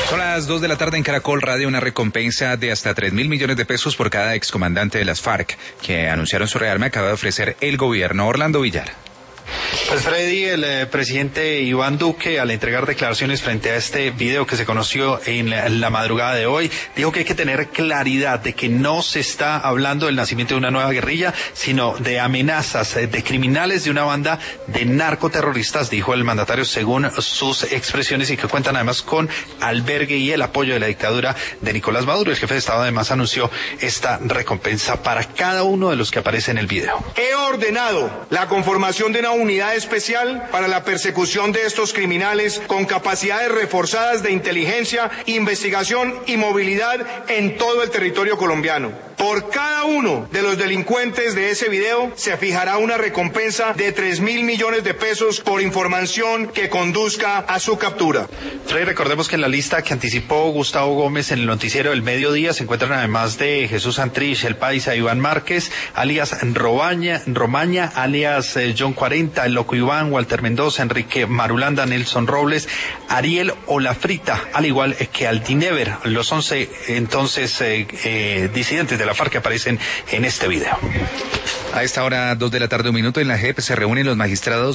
Son las 2 de la tarde en Caracol Radio, una recompensa de hasta 3.000 millones de pesos por cada excomandante de las FARC que anunciaron su rearme acaba de ofrecer el gobierno. Orlando Villar. Pues Freddy, el presidente Iván Duque, al entregar declaraciones frente a este video que se conoció en la madrugada de hoy, dijo que hay que tener claridad de que no se está hablando del nacimiento de una nueva guerrilla, sino de amenazas de criminales de una banda de narcoterroristas, dijo el mandatario según sus expresiones, y que cuentan además con albergue y el apoyo de la dictadura de Nicolás Maduro. El jefe de Estado además anunció esta recompensa para cada uno de los que aparece en el video. He ordenado la conformación de una unidad especial para la persecución de estos criminales con capacidades reforzadas de inteligencia, investigación y movilidad en todo el territorio colombiano. Por cada uno de los delincuentes de ese video se fijará una recompensa de 3.000 millones de pesos por información que conduzca a su captura. Freddy, recordemos que en la lista que anticipó Gustavo Gómez en el noticiero del mediodía se encuentran además de Jesús Santrich, el paisa Iván Márquez, alias Romaña, alias John 40, el Loco Iván, Walter Mendoza, Enrique Marulanda, Nelson Robles, Ariel Olafrita, al igual que Altinever, los 11 entonces disidentes de la FARC que aparecen en este video. A esta hora, 2 de la tarde, 1 minuto, en la JEP se reúnen los magistrados